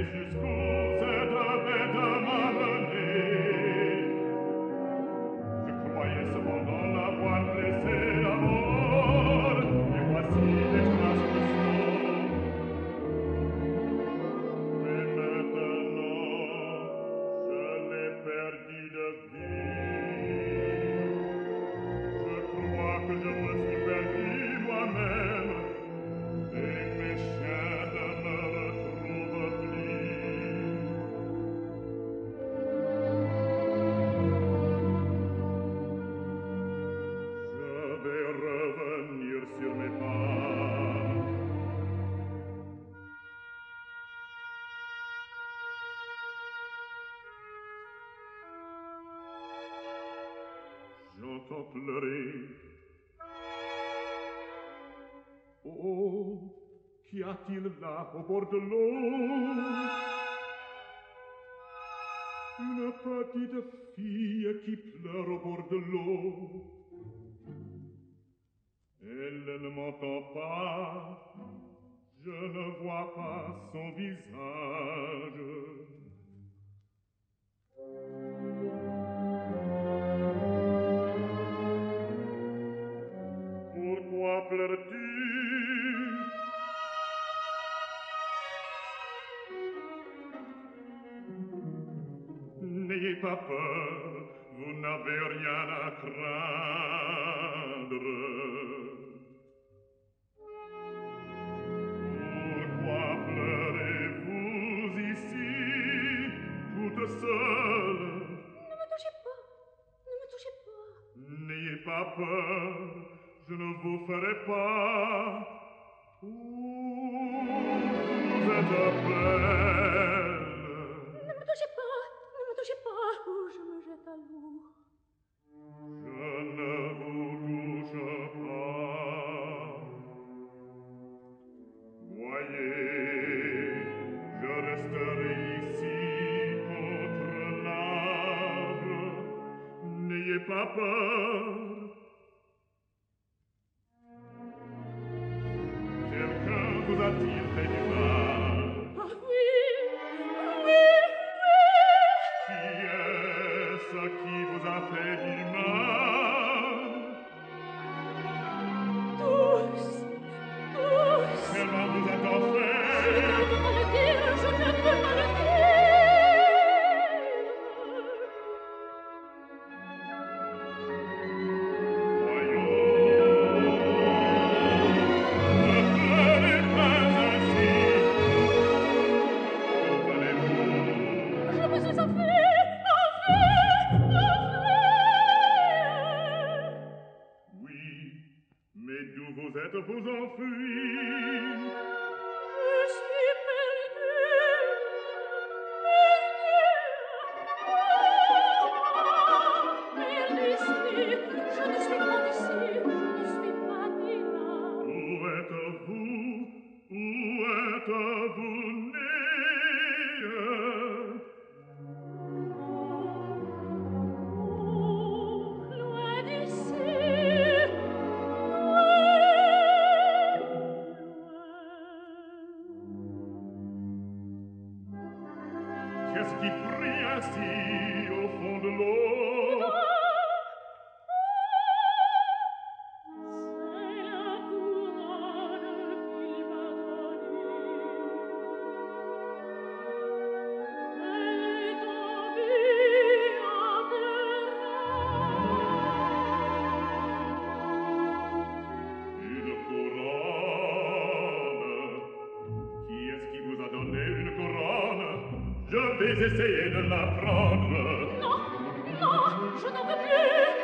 jusqu'où cette bête m'a mené. Je croyais cependant l'avoir blessé à mort, et voici les traces de sang. Mais maintenant, je l'ai perdu de vue. Je crois que je me suis perdu moi-même, et mes chiens ne me retrouvent plus. Je vais revenir sur mes pas. J'entends pleurer. Oh, qu'y a-t-il là au bord de l'eau? Une petite fille qui pleure au bord de l'eau. Elle ne m'entend pas, je ne vois pas son visage. Pourquoi pleures-tu? N'ayez pas peur, vous n'avez rien à craindre. Pourquoi pleurez-vous ici, toute seule? Ne me touchez pas, ne me touchez pas. N'ayez pas peur, je ne vous ferai pas. Vous êtes belle. Ne me touchez pas, ne me touchez pas, ou je me jette à l'eau. Je ne vous touche pas. Voyez, je resterai ici contre l'arbre. N'ayez pas peur. Quelqu'un vous a-t-il fait du mal? Ah oui, oui, oui. Qui est-ce qui vous a fait du mal? Tous, tous. Quel mal vous a-t-on fait? Je ne peux pas le dire, je ne peux pas le dire. Voyons, ne pleurez pas ainsi. Où allez-vous? Je me suis enfuie, enfuie. Oui, mais d'où vous êtes-vous enfui? Je suis perdue, perdue. Perdue ici, je ne suis pas d'ici, je ne suis pas ni là. Où êtes-vous? Où êtes-vous né? Loin d'ici, loin. Qu'est-ce qui brille ainsi au fond de l'eau? C'est la couronne qu'il m'a donnée. Elle est tombée en pleurant. Une couronne. Qui est-ce qui vous a donné une couronne? Je vais essayer de la prendre. Non, non, je n'en veux plus.